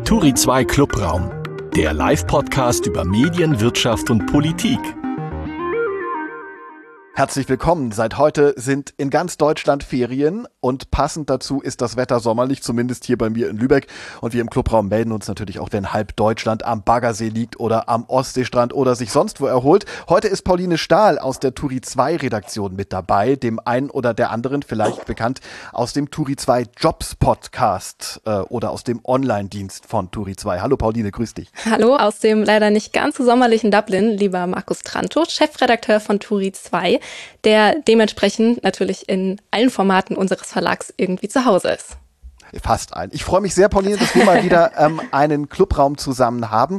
Turi 2 Clubraum, der Live-Podcast über Medien, Wirtschaft und Politik. Herzlich willkommen. Seit heute sind in ganz Deutschland Ferien und passend dazu ist das Wetter sommerlich, zumindest hier bei mir in Lübeck. Und wir im Clubraum melden uns natürlich auch, wenn halb Deutschland am Baggersee liegt oder am Ostseestrand oder sich sonst wo erholt. Heute ist Pauline Stahl aus der Turi 2 Redaktion mit dabei, dem einen oder der anderen vielleicht bekannt aus dem Turi 2 Jobs Podcast oder aus dem Online-Dienst von Turi 2. Hallo Pauline, grüß dich. Hallo aus dem leider nicht ganz so sommerlichen Dublin, lieber Markus Trantow, Chefredakteur von Turi 2. Der dementsprechend natürlich in allen Formaten unseres Verlags irgendwie zu Hause ist. Fast ein. Ich freue mich sehr, Pauline, dass wir mal wieder einen Clubraum zusammen haben.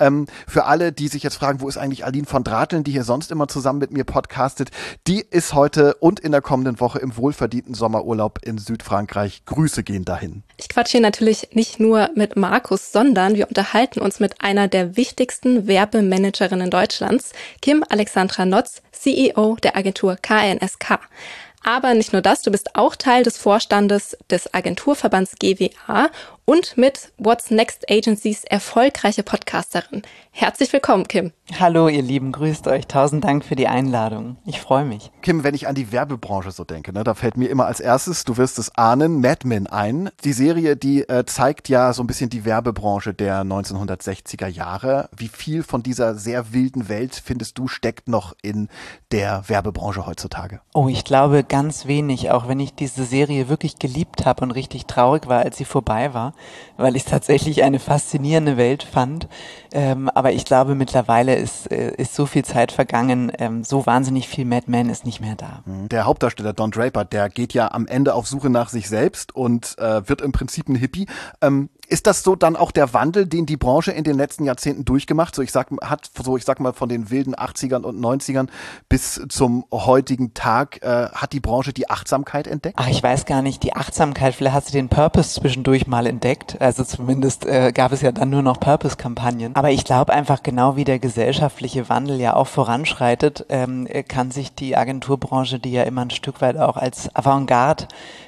Für alle, die sich jetzt fragen, wo ist eigentlich Aline von Drateln, die hier sonst immer zusammen mit mir podcastet, die ist heute und in der kommenden Woche im wohlverdienten Sommerurlaub in Südfrankreich. Grüße gehen dahin. Ich quatsche hier natürlich nicht nur mit Markus, sondern wir unterhalten uns mit einer der wichtigsten Werbemanagerinnen Deutschlands, Kim Alexandra Notz, CEO der Agentur KNSK. Aber nicht nur das, du bist auch Teil des Vorstandes des Agenturverbands GWA und mit What's Next Agencies erfolgreiche Podcasterin. Herzlich willkommen, Kim. Hallo ihr Lieben, grüßt euch. 1000 Dank für die Einladung. Ich freue mich. Kim, wenn ich an die Werbebranche so denke, da fällt mir immer als erstes, du wirst es ahnen, Mad Men ein. Die Serie, die zeigt ja so ein bisschen die Werbebranche der 1960er Jahre. Wie viel von dieser sehr wilden Welt, findest du, steckt noch in der Werbebranche heutzutage? Oh, ich glaube ganz wenig, auch wenn ich diese Serie wirklich geliebt habe und richtig traurig war, als sie vorbei war, weil ich tatsächlich eine faszinierende Welt fand. Aber ich glaube, mittlerweile ist so viel Zeit vergangen, so wahnsinnig viel Mad Men ist nicht mehr da. Der Hauptdarsteller Don Draper, der geht ja am Ende auf Suche nach sich selbst und wird im Prinzip ein Hippie. Ist das so dann auch der Wandel, den die Branche in den letzten Jahrzehnten durchgemacht? Ich sag mal von den wilden 80ern und 90ern bis zum heutigen Tag, hat die Branche die Achtsamkeit entdeckt? Ach, ich weiß gar nicht, die Achtsamkeit, vielleicht hat sie den Purpose zwischendurch mal entdeckt. Also zumindest gab es ja dann nur noch Purpose-Kampagnen. Aber ich glaube einfach, genau wie der gesellschaftliche Wandel ja auch voranschreitet, kann sich die Agenturbranche, die ja immer ein Stück weit auch als Avantgarde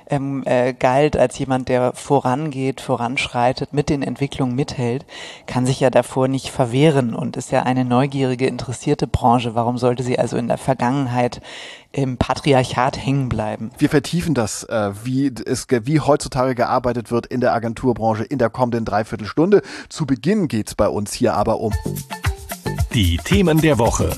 galt, als jemand, der vorangeht, voranschreitet, mit den Entwicklungen mithält, kann sich ja davor nicht verwehren und ist ja eine neugierige, interessierte Branche. Warum sollte sie also in der Vergangenheit im Patriarchat hängen bleiben? Wir vertiefen das, wie heutzutage gearbeitet wird in der Agenturbranche in der kommenden Dreiviertelstunde. Zu Beginn geht's bei uns hier aber um die Themen der Woche.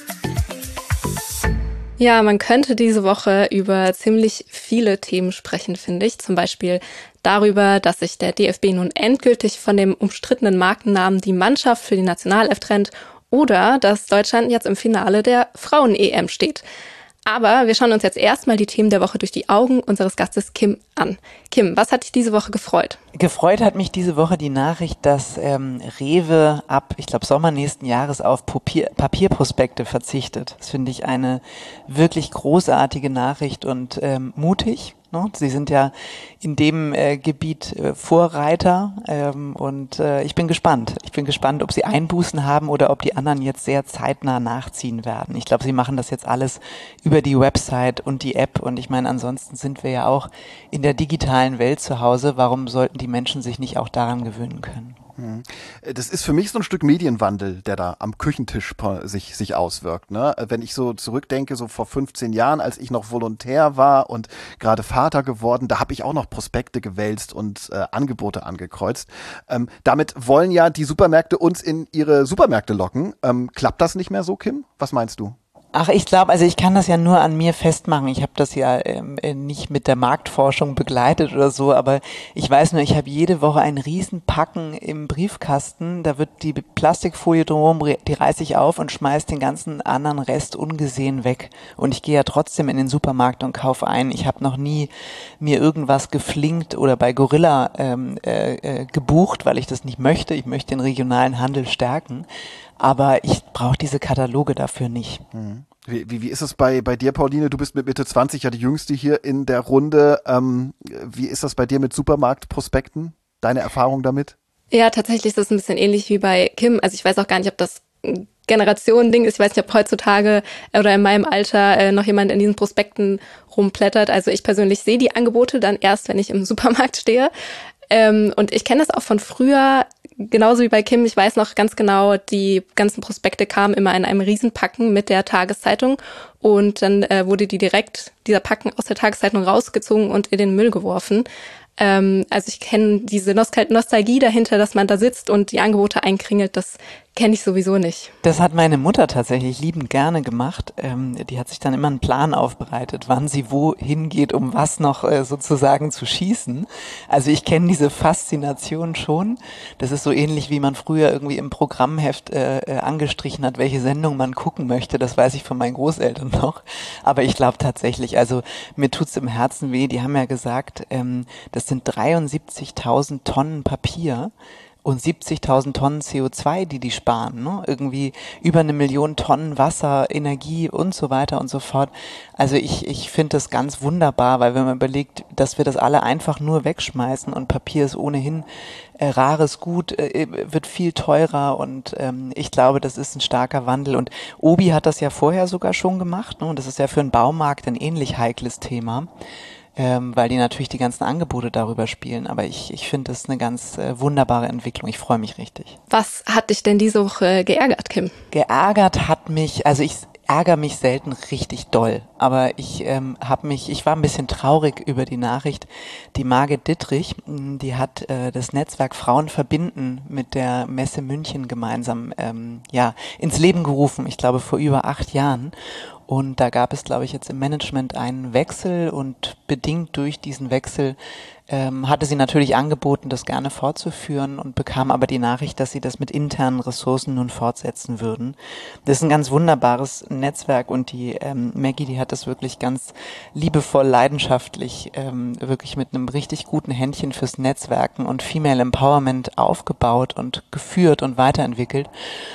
Ja, man könnte diese Woche über ziemlich viele Themen sprechen, finde ich. Zum Beispiel darüber, dass sich der DFB nun endgültig von dem umstrittenen Markennamen Die Mannschaft für die Nationalelf trennt oder dass Deutschland jetzt im Finale der Frauen-EM steht. Aber wir schauen uns jetzt erstmal die Themen der Woche durch die Augen unseres Gastes Kim an. Kim, was hat dich diese Woche gefreut? Gefreut hat mich diese Woche die Nachricht, dass Rewe ab, ich glaube, Sommer nächsten Jahres auf Papierprospekte verzichtet. Das finde ich eine wirklich großartige Nachricht und mutig. Sie sind ja in dem Gebiet Vorreiter und ich bin gespannt. Ich bin gespannt, ob sie Einbußen haben oder ob die anderen jetzt sehr zeitnah nachziehen werden. Ich glaube, sie machen das jetzt alles über die Website und die App und ich meine, ansonsten sind wir ja auch in der digitalen Welt zu Hause. Warum sollten die Menschen sich nicht auch daran gewöhnen können? Das ist für mich so ein Stück Medienwandel, der da am Küchentisch sich auswirkt. Ne? Wenn ich so zurückdenke, so vor 15 Jahren, als ich noch Volontär war und gerade Vater geworden, da habe ich auch noch Prospekte gewälzt und Angebote angekreuzt. Damit wollen ja die Supermärkte uns in ihre Supermärkte locken. Klappt das nicht mehr so, Kim? Was meinst du? Ach, ich glaube, also ich kann das ja nur an mir festmachen. Ich habe das ja nicht mit der Marktforschung begleitet oder so, aber ich weiß nur, ich habe jede Woche einen riesen Packen im Briefkasten. Da wird die Plastikfolie drumherum, die reiße ich auf und schmeiß den ganzen anderen Rest ungesehen weg. Und ich gehe ja trotzdem in den Supermarkt und kaufe ein. Ich habe noch nie mir irgendwas geflinkt oder bei Gorilla gebucht, weil ich das nicht möchte. Ich möchte den regionalen Handel stärken. Aber ich brauche diese Kataloge dafür nicht. Wie ist es bei dir, Pauline? Du bist mit Mitte 20 ja die Jüngste hier in der Runde. Wie ist das bei dir mit Supermarktprospekten? Deine Erfahrung damit? Ja, tatsächlich ist das ein bisschen ähnlich wie bei Kim. Also ich weiß auch gar nicht, ob das Generationending ist. Ich weiß nicht, ob heutzutage oder in meinem Alter noch jemand in diesen Prospekten rumplättert. Also ich persönlich sehe die Angebote dann erst, wenn ich im Supermarkt stehe. Und ich kenne das auch von früher, genauso wie bei Kim. Ich weiß noch ganz genau, die ganzen Prospekte kamen immer in einem Riesenpacken mit der Tageszeitung und dann wurde dieser Packen aus der Tageszeitung rausgezogen und in den Müll geworfen. Also ich kenne diese Nostalgie dahinter, dass man da sitzt und die Angebote einkringelt, das kenne ich sowieso nicht. Das hat meine Mutter tatsächlich liebend gerne gemacht. Die hat sich dann immer einen Plan aufbereitet, wann sie wohin geht, um was noch sozusagen zu schießen. Also ich kenne diese Faszination schon. Das ist so ähnlich, wie man früher irgendwie im Programmheft angestrichen hat, welche Sendung man gucken möchte. Das weiß ich von meinen Großeltern noch. Aber ich glaube tatsächlich, also mir tut's im Herzen weh. Die haben ja gesagt, das sind 73.000 Tonnen Papier und 70.000 Tonnen CO2, die sparen, ne? Irgendwie über 1 Million Tonnen Wasser, Energie und so weiter und so fort. Also ich finde das ganz wunderbar, weil wenn man überlegt, dass wir das alle einfach nur wegschmeißen und Papier ist ohnehin rares Gut, wird viel teurer und ich glaube, das ist ein starker Wandel und Obi hat das ja vorher sogar schon gemacht, ne? Und das ist ja für einen Baumarkt ein ähnlich heikles Thema. Weil die natürlich die ganzen Angebote darüber spielen. Aber ich finde das eine ganz wunderbare Entwicklung. Ich freue mich richtig. Was hat dich denn diese Woche geärgert, Kim? Geärgert hat mich, also ich ärgere mich selten richtig doll. Aber ich war ein bisschen traurig über die Nachricht. Die Margit Dittrich, die hat das Netzwerk Frauen verbinden mit der Messe München gemeinsam ins Leben gerufen. Ich glaube vor über 8 Jahren. Und da gab es, glaube ich, jetzt im Management einen Wechsel und bedingt durch diesen Wechsel hatte sie natürlich angeboten, das gerne fortzuführen und bekam aber die Nachricht, dass sie das mit internen Ressourcen nun fortsetzen würden. Das ist ein ganz wunderbares Netzwerk und die Maggie, die hat das wirklich ganz liebevoll, leidenschaftlich, wirklich mit einem richtig guten Händchen fürs Netzwerken und Female Empowerment aufgebaut und geführt und weiterentwickelt.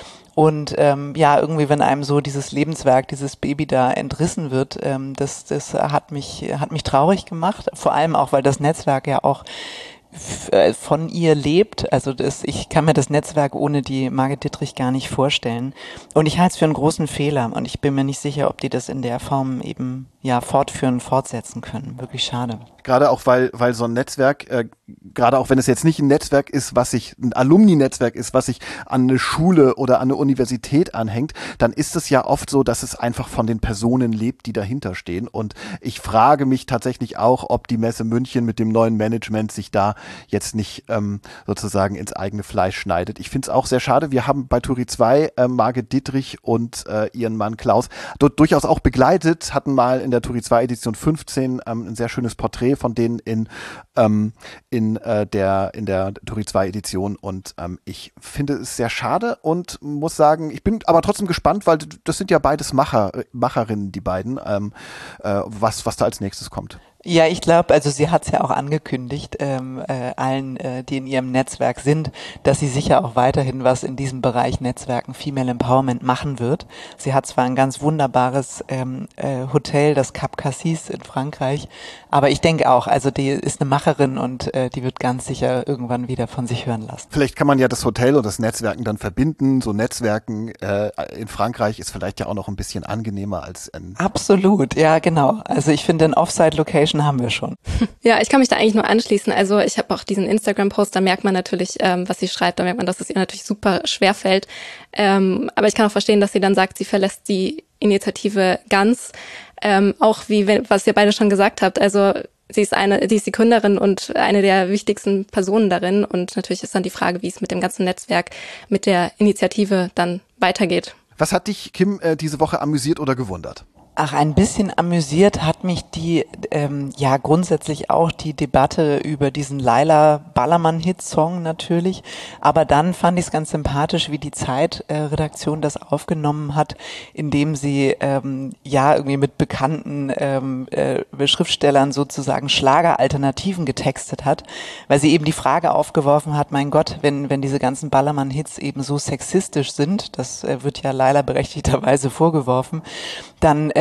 Und irgendwie, wenn einem so dieses Lebenswerk, dieses Baby da entrissen wird, das hat mich traurig gemacht. Vor allem auch, weil das Netzwerk ja auch von ihr lebt. Also ich kann mir das Netzwerk ohne die Margit Dittrich gar nicht vorstellen. Und ich halte es für einen großen Fehler. Und ich bin mir nicht sicher, ob die das in der Form eben fortsetzen können. Wirklich schade. Gerade auch, weil so ein Netzwerk, gerade auch wenn es jetzt nicht ein Netzwerk ist, ein Alumni-Netzwerk ist, was sich an eine Schule oder an eine Universität anhängt, dann ist es ja oft so, dass es einfach von den Personen lebt, die dahinter stehen. Und ich frage mich tatsächlich auch, ob die Messe München mit dem neuen Management sich da jetzt nicht sozusagen ins eigene Fleisch schneidet. Ich finde es auch sehr schade. Wir haben bei Turi 2 Margit Dittrich und ihren Mann Klaus dort durchaus auch begleitet, hatten mal in der Turi 2 Edition 15 ein sehr schönes Porträt von denen in der Turi 2 Edition und ich finde es sehr schade und muss sagen, ich bin aber trotzdem gespannt, weil das sind ja beides Macherinnen, die beiden, was da als nächstes kommt. Ja, ich glaube, also sie hat es ja auch angekündigt, allen, die in ihrem Netzwerk sind, dass sie sicher auch weiterhin was in diesem Bereich Netzwerken Female Empowerment machen wird. Sie hat zwar ein ganz wunderbares Hotel, das Cap Cassis in Frankreich, aber ich denke auch, also die ist eine Macherin und die wird ganz sicher irgendwann wieder von sich hören lassen. Vielleicht kann man ja das Hotel und das Netzwerken dann verbinden. So Netzwerken in Frankreich ist vielleicht ja auch noch ein bisschen angenehmer als in... Absolut, ja genau. Also ich finde, eine Offsite-Location haben wir schon. Ja, ich kann mich da eigentlich nur anschließen. Also ich habe auch diesen Instagram-Post, da merkt man natürlich, was sie schreibt, da merkt man, dass es ihr natürlich super schwer fällt. Aber ich kann auch verstehen, dass sie dann sagt, sie verlässt die Initiative ganz. Auch was ihr beide schon gesagt habt, also sie ist die Gründerin und eine der wichtigsten Personen darin. Und natürlich ist dann die Frage, wie es mit dem ganzen Netzwerk, mit der Initiative dann weitergeht. Was hat dich, Kim, diese Woche amüsiert oder gewundert? Ach, ein bisschen amüsiert hat mich grundsätzlich auch die Debatte über diesen Laila Ballermann-Hit-Song natürlich. Aber dann fand ich es ganz sympathisch, wie die Zeit-Redaktion das aufgenommen hat, indem sie irgendwie mit bekannten Schriftstellern sozusagen Schlageralternativen getextet hat, weil sie eben die Frage aufgeworfen hat, mein Gott, wenn diese ganzen Ballermann-Hits eben so sexistisch sind, das wird ja Laila berechtigterweise vorgeworfen, dann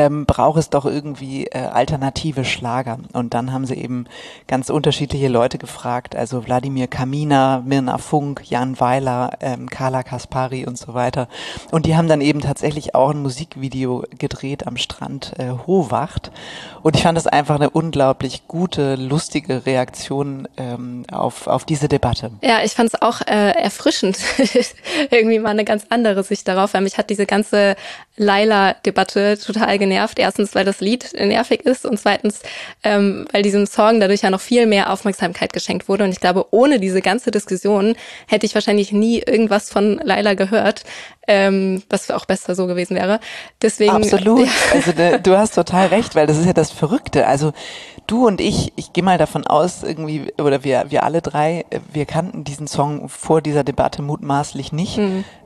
braucht es doch irgendwie alternative Schlager. Und dann haben sie eben ganz unterschiedliche Leute gefragt, also Wladimir Kaminer, Mirna Funk, Jan Weiler, Carla Kaspari und so weiter. Und die haben dann eben tatsächlich auch ein Musikvideo gedreht am Strand Hohwacht. Und ich fand das einfach eine unglaublich gute, lustige Reaktion auf diese Debatte. Ja, ich fand es auch erfrischend. Irgendwie mal eine ganz andere Sicht darauf, weil mich hat diese ganze Laila-Debatte total genervt. Erstens, weil das Lied nervig ist und zweitens, weil diesem Song dadurch ja noch viel mehr Aufmerksamkeit geschenkt wurde. Und ich glaube, ohne diese ganze Diskussion hätte ich wahrscheinlich nie irgendwas von Laila gehört, was auch besser so gewesen wäre. Deswegen, absolut. Ja. Also du hast total recht, weil das ist ja das Verrückte. Also du und ich gehe mal davon aus, irgendwie, oder wir alle drei, wir kannten diesen Song vor dieser Debatte mutmaßlich nicht.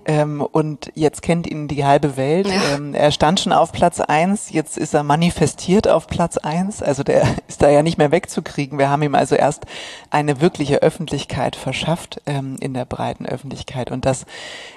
Und jetzt kennt ihn die halbe Welt. Ja. Er stand schon auf Platz 1, jetzt ist er manifestiert auf Platz 1. Also der ist da ja nicht mehr wegzukriegen. Wir haben ihm also erst eine wirkliche Öffentlichkeit verschafft, in der breiten Öffentlichkeit. Und das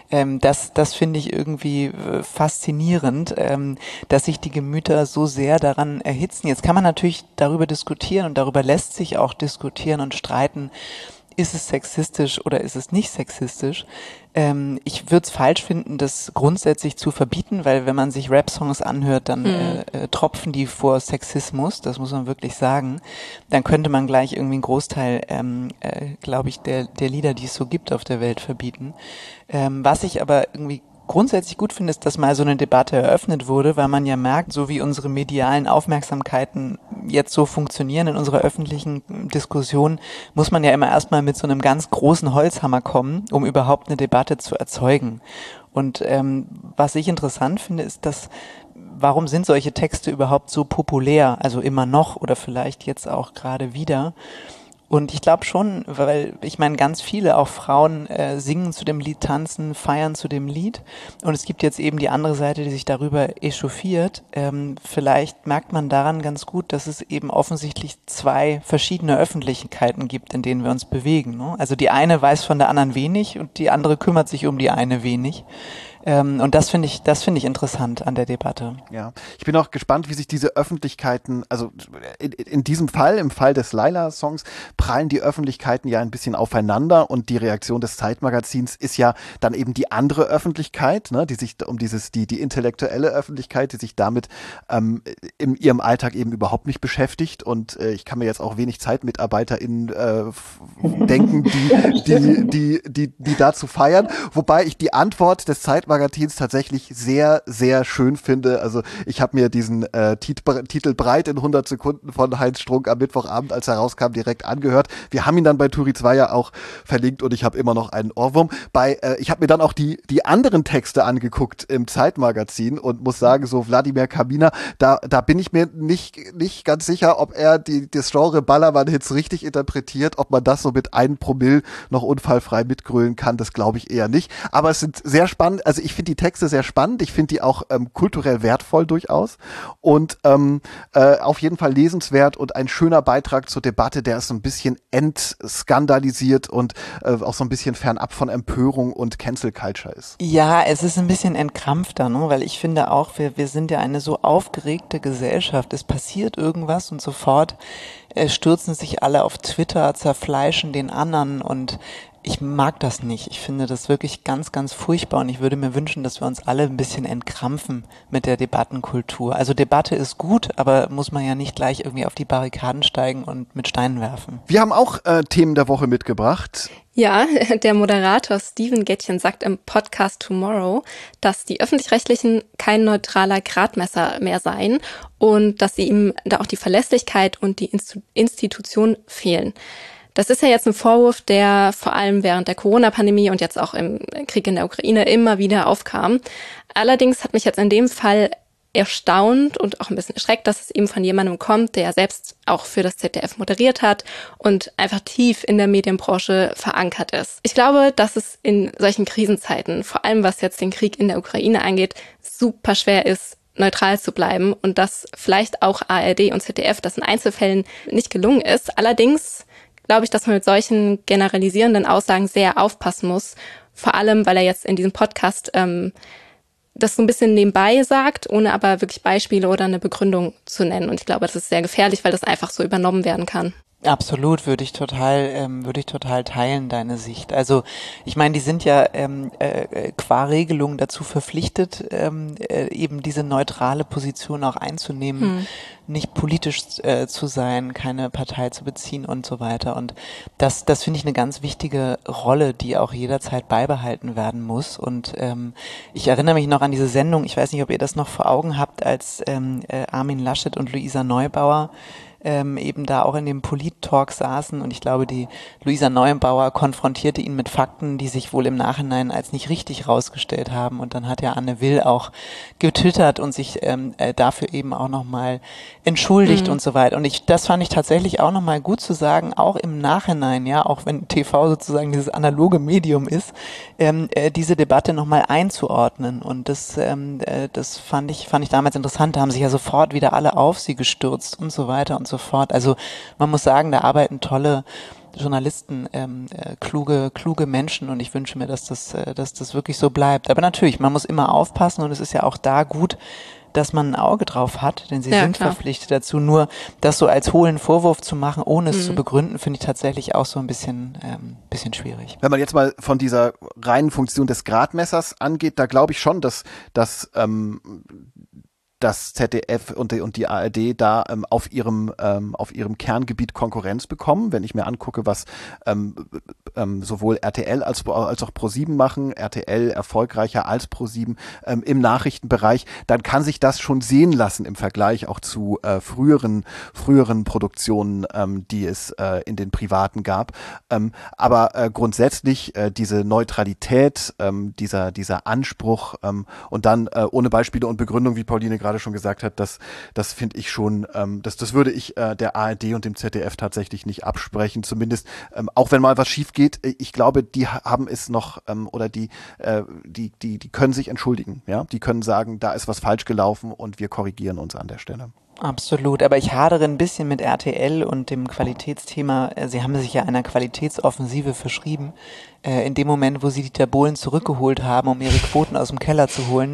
finde ich irgendwie faszinierend, dass sich die Gemüter so sehr daran erhitzen. Jetzt kann man natürlich darüber diskutieren und darüber lässt sich auch diskutieren und streiten, ist es sexistisch oder ist es nicht sexistisch? Ich würde es falsch finden, das grundsätzlich zu verbieten, weil wenn man sich Rap-Songs anhört, dann tropfen die vor Sexismus, das muss man wirklich sagen. Dann könnte man gleich irgendwie einen Großteil, glaube ich, der Lieder, die es so gibt auf der Welt, verbieten. Was ich aber irgendwie grundsätzlich gut finde, ist, dass mal so eine Debatte eröffnet wurde, weil man ja merkt, so wie unsere medialen Aufmerksamkeiten jetzt so funktionieren in unserer öffentlichen Diskussion, muss man ja immer erstmal mit so einem ganz großen Holzhammer kommen, um überhaupt eine Debatte zu erzeugen. Und was ich interessant finde, ist, warum sind solche Texte überhaupt so populär, also immer noch oder vielleicht jetzt auch gerade wieder? Und ich glaube schon, weil ich meine, ganz viele, auch Frauen, singen zu dem Lied, tanzen, feiern zu dem Lied. Und es gibt jetzt eben die andere Seite, die sich darüber echauffiert. Vielleicht merkt man daran ganz gut, dass es eben offensichtlich zwei verschiedene Öffentlichkeiten gibt, in denen wir uns bewegen. Ne? Also die eine weiß von der anderen wenig und die andere kümmert sich um die eine wenig. Und das finde ich interessant an der Debatte. Ja, ich bin auch gespannt, wie sich diese Öffentlichkeiten, also in diesem Fall, im Fall des Laila-Songs, prallen die Öffentlichkeiten ja ein bisschen aufeinander und die Reaktion des Zeitmagazins ist ja dann eben die andere Öffentlichkeit, ne, die sich um die intellektuelle Öffentlichkeit, die sich damit in ihrem Alltag eben überhaupt nicht beschäftigt und ich kann mir jetzt auch wenig ZeitmitarbeiterInnen denken, die dazu feiern, wobei ich die Antwort des Zeitmagazins tatsächlich sehr, sehr schön finde. Also ich habe mir diesen Titel Breit in 100 Sekunden von Heinz Strunk am Mittwochabend, als er rauskam, direkt angehört. Wir haben ihn dann bei Turi 2 ja auch verlinkt und ich habe immer noch einen Ohrwurm. Ich habe mir dann auch die anderen Texte angeguckt im Zeitmagazin und muss sagen, so Wladimir Kaminer, da bin ich mir nicht ganz sicher, ob er das Genre Ballermann-Hits richtig interpretiert, ob man das so mit 1 Promille noch unfallfrei mitgrölen kann, das glaube ich eher nicht. Aber es sind sehr spannend, also ich finde die Texte sehr spannend, ich finde die auch kulturell wertvoll durchaus und auf jeden Fall lesenswert und ein schöner Beitrag zur Debatte, der ist so ein bisschen entskandalisiert und auch so ein bisschen fernab von Empörung und Cancel Culture ist. Ja, es ist ein bisschen entkrampfter, ne? Weil ich finde auch, wir sind ja eine so aufgeregte Gesellschaft, es passiert irgendwas und sofort stürzen sich alle auf Twitter, zerfleischen den anderen und ich mag das nicht. Ich finde das wirklich ganz, ganz furchtbar und ich würde mir wünschen, dass wir uns alle ein bisschen entkrampfen mit der Debattenkultur. Also Debatte ist gut, aber muss man ja nicht gleich irgendwie auf die Barrikaden steigen und mit Steinen werfen. Wir haben auch Themen der Woche mitgebracht. Ja, der Moderator Steven Gätchen sagt im Podcast Tomorrow, dass die Öffentlich-Rechtlichen kein neutraler Gradmesser mehr seien und dass sie ihm da auch die Verlässlichkeit und die Institution fehlen. Das ist ja jetzt ein Vorwurf, der vor allem während der Corona-Pandemie und jetzt auch im Krieg in der Ukraine immer wieder aufkam. Allerdings hat mich jetzt in dem Fall erstaunt und auch ein bisschen erschreckt, dass es eben von jemandem kommt, der selbst auch für das ZDF moderiert hat und einfach tief in der Medienbranche verankert ist. Ich glaube, dass es in solchen Krisenzeiten, vor allem was jetzt den Krieg in der Ukraine angeht, super schwer ist, neutral zu bleiben und dass vielleicht auch ARD und ZDF das in Einzelfällen nicht gelungen ist. Allerdings glaube ich, dass man mit solchen generalisierenden Aussagen sehr aufpassen muss. Vor allem, weil er jetzt in diesem Podcast das so ein bisschen nebenbei sagt, ohne aber wirklich Beispiele oder eine Begründung zu nennen. Und ich glaube, das ist sehr gefährlich, weil das einfach so übernommen werden kann. Absolut, würde ich total teilen, deine Sicht. Also ich meine, die sind ja qua Regelung dazu verpflichtet, eben diese neutrale Position auch einzunehmen, nicht politisch zu sein, keine Partei zu beziehen und so weiter. Und das finde ich eine ganz wichtige Rolle, die auch jederzeit beibehalten werden muss. Und ich erinnere mich noch an diese Sendung, ich weiß nicht, ob ihr das noch vor Augen habt, als Armin Laschet und Luisa Neubauer eben da auch in dem Polit-Talk saßen, und ich glaube, die Luisa Neubauer konfrontierte ihn mit Fakten, die sich wohl im Nachhinein als nicht richtig rausgestellt haben, und dann hat ja Anne Will auch getwittert und sich dafür eben auch nochmal entschuldigt und so weiter, und das fand ich tatsächlich auch nochmal gut zu sagen, auch im Nachhinein, ja, auch wenn TV sozusagen dieses analoge Medium ist, diese Debatte nochmal einzuordnen, und das fand ich damals interessant, da haben sich ja sofort wieder alle auf sie gestürzt und so weiter und so fort. Also man muss sagen, da arbeiten tolle Journalisten, kluge Menschen, und ich wünsche mir, dass das wirklich so bleibt. Aber natürlich, man muss immer aufpassen, und es ist ja auch da gut, dass man ein Auge drauf hat, denn sie sind verpflichtet dazu. Nur das so als hohlen Vorwurf zu machen, ohne es zu begründen, finde ich tatsächlich auch so ein bisschen schwierig. Wenn man jetzt mal von dieser reinen Funktion des Gradmessers angeht, da glaube ich schon, dass das ZDF und die ARD da auf ihrem Kerngebiet Konkurrenz bekommen. Wenn ich mir angucke, was sowohl RTL als auch ProSieben machen, RTL erfolgreicher als ProSieben im Nachrichtenbereich, dann kann sich das schon sehen lassen im Vergleich auch zu früheren Produktionen, die es in den privaten gab. Aber grundsätzlich diese Neutralität, dieser Anspruch und dann ohne Beispiele und Begründung, wie Pauline gerade schon gesagt hat, das finde ich schon, das würde ich der ARD und dem ZDF tatsächlich nicht absprechen, zumindest auch wenn mal was schief geht. Ich glaube, die haben es noch oder die können sich entschuldigen, ja, die können sagen, da ist was falsch gelaufen und wir korrigieren uns an der Stelle. Absolut, aber ich hadere ein bisschen mit RTL und dem Qualitätsthema. Sie haben sich ja einer Qualitätsoffensive verschrieben. In dem Moment, wo sie Dieter Bohlen zurückgeholt haben, um ihre Quoten aus dem Keller zu holen,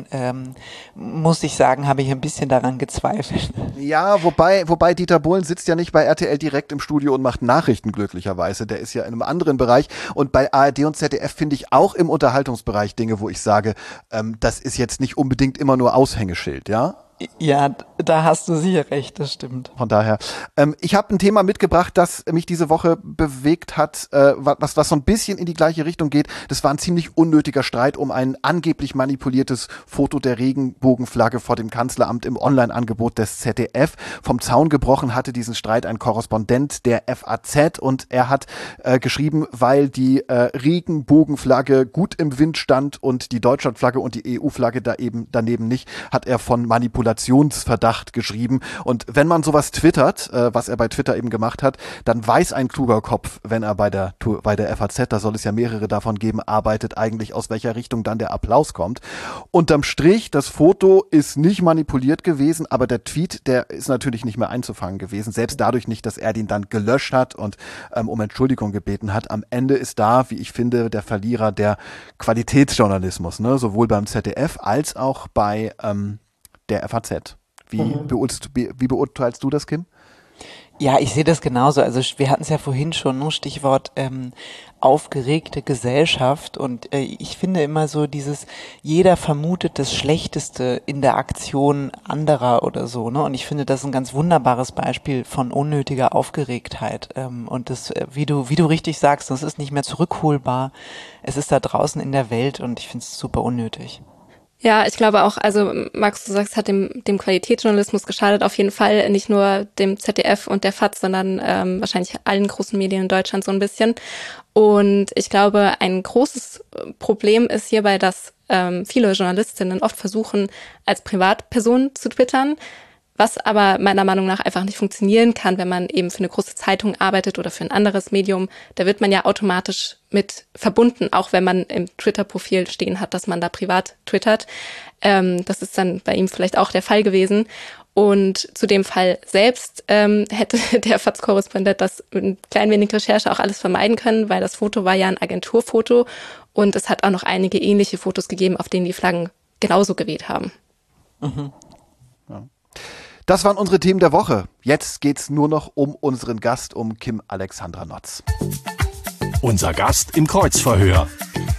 muss ich sagen, habe ich ein bisschen daran gezweifelt. Ja, wobei Dieter Bohlen sitzt ja nicht bei RTL direkt im Studio und macht Nachrichten glücklicherweise. Der ist ja in einem anderen Bereich. Und bei ARD und ZDF finde ich auch im Unterhaltungsbereich Dinge, wo ich sage, das ist jetzt nicht unbedingt immer nur Aushängeschild, ja? Ja, da hast du sicher recht, das stimmt. Von daher, ich habe ein Thema mitgebracht, das mich diese Woche bewegt hat, was so ein bisschen in die gleiche Richtung geht. Das war ein ziemlich unnötiger Streit um ein angeblich manipuliertes Foto der Regenbogenflagge vor dem Kanzleramt im Online-Angebot des ZDF. Vom Zaun gebrochen hatte diesen Streit ein Korrespondent der FAZ, und er hat geschrieben, weil die Regenbogenflagge gut im Wind stand und die Deutschlandflagge und die EU-Flagge daneben nicht, hat er von Manipulationsverdacht geschrieben. Und wenn man sowas twittert, was er bei Twitter eben gemacht hat, dann weiß ein kluger Kopf, wenn er bei der FAZ, da soll es ja mehrere davon geben, arbeitet, eigentlich aus welcher Richtung dann der Applaus kommt. Unterm Strich, das Foto ist nicht manipuliert gewesen, aber der Tweet, der ist natürlich nicht mehr einzufangen gewesen, selbst dadurch nicht, dass er den dann gelöscht hat und um Entschuldigung gebeten hat. Am Ende ist da, wie ich finde, der Verlierer der Qualitätsjournalismus, ne? Sowohl beim ZDF als auch bei der FAZ. Wie beurteilst du das, Kim? Ja, ich sehe das genauso. Also wir hatten es ja vorhin schon, nur Stichwort aufgeregte Gesellschaft, und ich finde immer so jeder vermutet das Schlechteste in der Aktion anderer oder so, ne? Und ich finde, das ist ein ganz wunderbares Beispiel von unnötiger Aufgeregtheit. Und das, wie du richtig sagst, das ist nicht mehr zurückholbar. Es ist da draußen in der Welt, und ich finde es super unnötig. Ja, ich glaube auch, also Max, du sagst, hat dem Qualitätsjournalismus geschadet, auf jeden Fall nicht nur dem ZDF und der FAZ, sondern wahrscheinlich allen großen Medien in Deutschland so ein bisschen. Und ich glaube, ein großes Problem ist hierbei, dass viele Journalistinnen oft versuchen, als Privatperson zu twittern, was aber meiner Meinung nach einfach nicht funktionieren kann, wenn man eben für eine große Zeitung arbeitet oder für ein anderes Medium. Da wird man ja automatisch mit verbunden, auch wenn man im Twitter-Profil stehen hat, dass man da privat twittert. Das ist dann bei ihm vielleicht auch der Fall gewesen. Und zu dem Fall selbst hätte der FAZ-Korrespondent das mit ein klein wenig Recherche auch alles vermeiden können, weil das Foto war ja ein Agenturfoto, und es hat auch noch einige ähnliche Fotos gegeben, auf denen die Flaggen genauso gewählt haben. Mhm. Ja. Das waren unsere Themen der Woche. Jetzt geht's nur noch um unseren Gast, um Kim Alexandra Notz. Unser Gast im Kreuzverhör.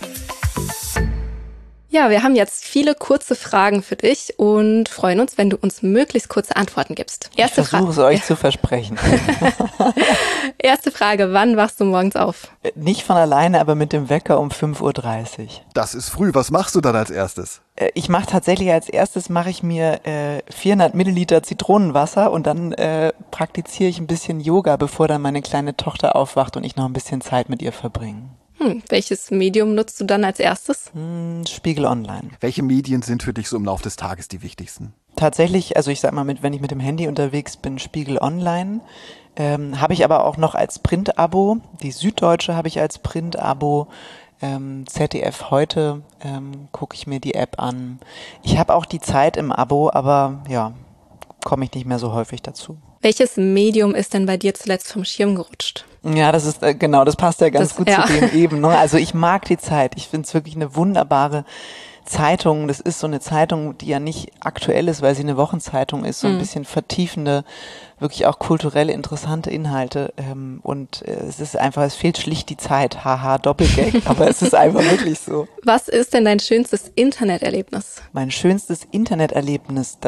Ja, wir haben jetzt viele kurze Fragen für dich und freuen uns, wenn du uns möglichst kurze Antworten gibst. Ich versuche es euch zu versprechen. Erste Frage, wann wachst du morgens auf? Nicht von alleine, aber mit dem Wecker um 5:30 Uhr. Das ist früh. Was machst du dann als erstes? Ich mache tatsächlich als erstes, mache ich mir 400 Milliliter Zitronenwasser und dann praktiziere ich ein bisschen Yoga, bevor dann meine kleine Tochter aufwacht und ich noch ein bisschen Zeit mit ihr verbringe. Welches Medium nutzt du dann als erstes? Spiegel Online. Welche Medien sind für dich so im Laufe des Tages die wichtigsten? Tatsächlich, also ich sag mal, wenn ich mit dem Handy unterwegs bin, Spiegel Online. Habe ich aber auch noch als Print-Abo. Die Süddeutsche habe ich als Print-Abo. ZDF heute gucke ich mir die App an. Ich habe auch die Zeit im Abo, aber ja, komme ich nicht mehr so häufig dazu. Welches Medium ist denn bei dir zuletzt vom Schirm gerutscht? Ja, das ist genau, das passt ja ganz gut ja. zu dem eben. Ne? Also ich mag die Zeit. Ich finde es wirklich eine wunderbare Zeitung. Das ist so eine Zeitung, die ja nicht aktuell ist, weil sie eine Wochenzeitung ist. So ein bisschen vertiefende, wirklich auch kulturell interessante Inhalte. Und es ist einfach, es fehlt schlicht die Zeit. Haha, Doppelgag. Aber es ist einfach wirklich so. Was ist denn dein schönstes Interneterlebnis? Mein schönstes Interneterlebnis,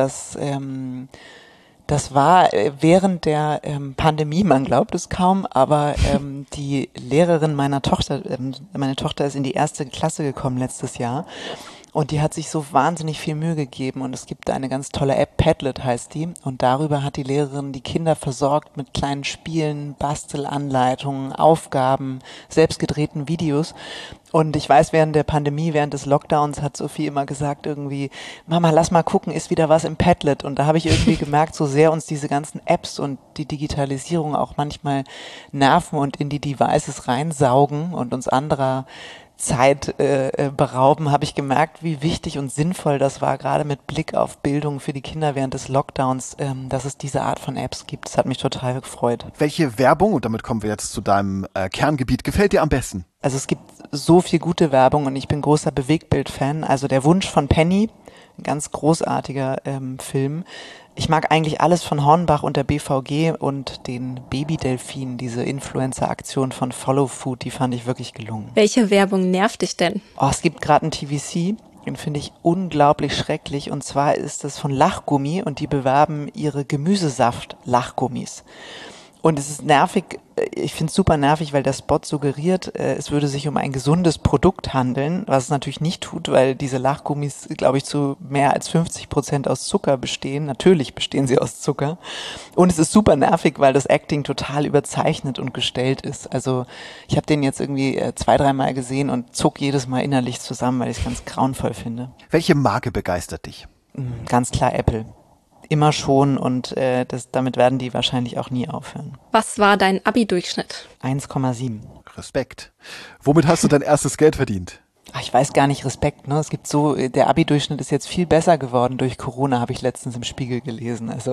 das war während der Pandemie, man glaubt es kaum, aber die Lehrerin meiner Tochter, meine Tochter ist in die 1. Klasse gekommen letztes Jahr und die hat sich so wahnsinnig viel Mühe gegeben und es gibt eine ganz tolle App, Padlet heißt die, und darüber hat die Lehrerin die Kinder versorgt mit kleinen Spielen, Bastelanleitungen, Aufgaben, selbstgedrehten Videos. Und ich weiß, während der Pandemie, während des Lockdowns hat Sophie immer gesagt irgendwie, Mama, lass mal gucken, ist wieder was im Padlet. Und da habe ich irgendwie gemerkt, so sehr uns diese ganzen Apps und die Digitalisierung auch manchmal nerven und in die Devices reinsaugen und uns anderer Zeit berauben, habe ich gemerkt, wie wichtig und sinnvoll das war, gerade mit Blick auf Bildung für die Kinder während des Lockdowns, dass es diese Art von Apps gibt. Das hat mich total gefreut. Welche Werbung, und damit kommen wir jetzt zu deinem Kerngebiet, gefällt dir am besten? Also es gibt so viel gute Werbung und ich bin großer Bewegtbild-Fan. Also der Wunsch von Penny, ein ganz großartiger Film. Ich mag eigentlich alles von Hornbach und der BVG und den Babydelfinen, diese Influencer-Aktion von Follow Food, die fand ich wirklich gelungen. Welche Werbung nervt dich denn? Oh, es gibt gerade einen TVC, den finde ich unglaublich schrecklich, und zwar ist das von Lachgummi und die bewerben ihre Gemüsesaft-Lachgummis. Und es ist nervig, ich finde es super nervig, weil der Spot suggeriert, es würde sich um ein gesundes Produkt handeln, was es natürlich nicht tut, weil diese Lachgummis, glaube ich, zu mehr als 50% aus Zucker bestehen. Natürlich bestehen sie aus Zucker. Und es ist super nervig, weil das Acting total überzeichnet und gestellt ist. Also ich habe den jetzt irgendwie 2-3 Mal gesehen und zuck jedes Mal innerlich zusammen, weil ich es ganz grauenvoll finde. Welche Marke begeistert dich? Ganz klar Apple. Immer schon, und damit werden die wahrscheinlich auch nie aufhören. Was war dein Abi-Durchschnitt? 1,7. Respekt. Womit hast du dein erstes Geld verdient? Ach, ich weiß gar nicht, Respekt, ne? Es gibt so, der Abi-Durchschnitt ist jetzt viel besser geworden durch Corona, habe ich letztens im Spiegel gelesen. Also